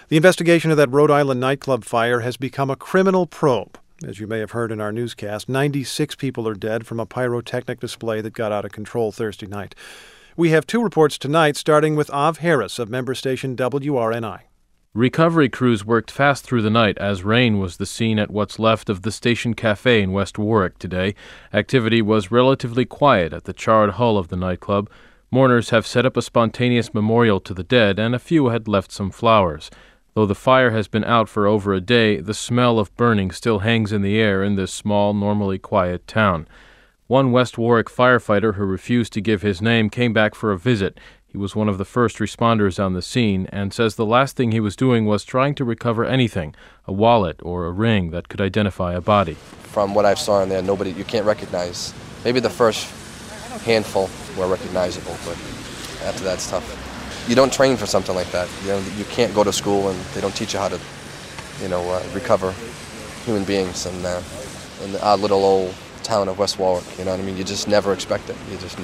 The investigation of that Rhode Island nightclub fire has become a criminal probe. As you may have heard in our newscast, 96 people are dead from a pyrotechnic display that got out of control Thursday night. We have two reports tonight, starting with Av Harris of member station WRNI. Recovery crews worked fast through the night as rain was the scene at what's left of the Station Cafe in West Warwick today. Activity was relatively quiet at the charred hull of the nightclub. Mourners have set up a spontaneous memorial to the dead, and a few had left some flowers. Though the fire has been out for over a day, the smell of burning still hangs in the air in this small, normally quiet town. One West Warwick firefighter who refused to give his name came back for a visit. He was one of the first responders on the scene and says the last thing he was doing was trying to recover anything, a wallet or a ring that could identify a body. From what I saw in there, you can't recognize. Maybe the first handful were recognizable, but after that's tough. You don't train for something like that. You can't go to school and they don't teach you how to, recover human beings in our little old town of West Warwick. You know what I mean? You just never expect it. It's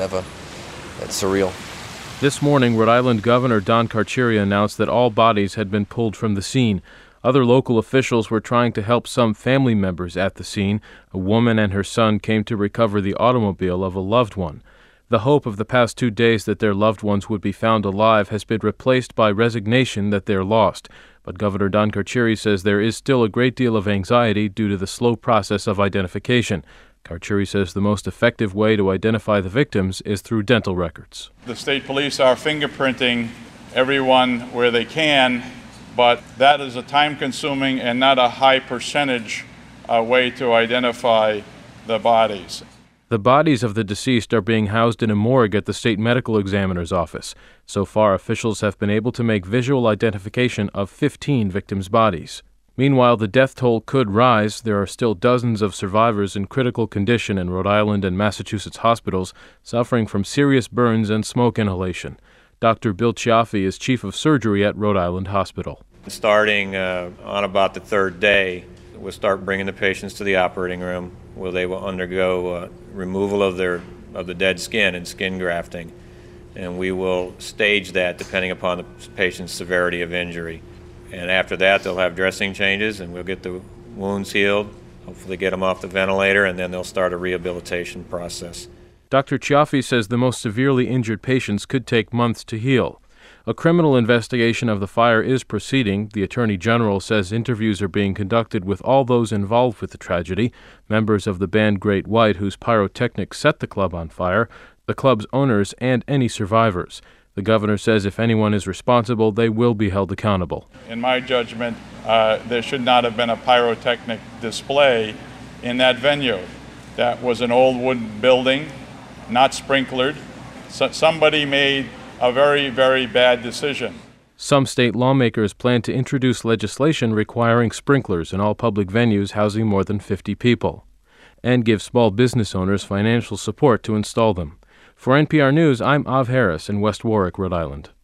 surreal. This morning, Rhode Island Governor Don Carcieri announced that all bodies had been pulled from the scene. Other local officials were trying to help some family members at the scene. A woman and her son came to recover the automobile of a loved one. The hope of the past 2 days that their loved ones would be found alive has been replaced by resignation that they're lost. But Governor Don Carcieri says there is still a great deal of anxiety due to the slow process of identification. Carcieri says the most effective way to identify the victims is through dental records. The state police are fingerprinting everyone where they can, but that is a time-consuming and not a high percentage way to identify the bodies. The bodies of the deceased are being housed in a morgue at the state medical examiner's office. So far, officials have been able to make visual identification of 15 victims' bodies. Meanwhile, the death toll could rise. There are still dozens of survivors in critical condition in Rhode Island and Massachusetts hospitals, suffering from serious burns and smoke inhalation. Dr. Bill Chiaffi is chief of surgery at Rhode Island Hospital. Starting on about the third day, we'll start bringing the patients to the operating room where they will undergo removal of the dead skin and skin grafting. And we will stage that depending upon the patient's severity of injury. And after that, they'll have dressing changes, and we'll get the wounds healed, hopefully get them off the ventilator, and then they'll start a rehabilitation process. Dr. Chiaffi says the most severely injured patients could take months to heal. A criminal investigation of the fire is proceeding. The Attorney General says interviews are being conducted with all those involved with the tragedy, members of the band Great White, whose pyrotechnics set the club on fire, the club's owners, and any survivors. The governor says if anyone is responsible, they will be held accountable. In my judgment, there should not have been a pyrotechnic display in that venue. That was an old wooden building, not sprinklered. So somebody made a very, very bad decision. Some state lawmakers plan to introduce legislation requiring sprinklers in all public venues housing more than 50 people, and give small business owners financial support to install them. For NPR News, I'm Av Harris in West Warwick, Rhode Island.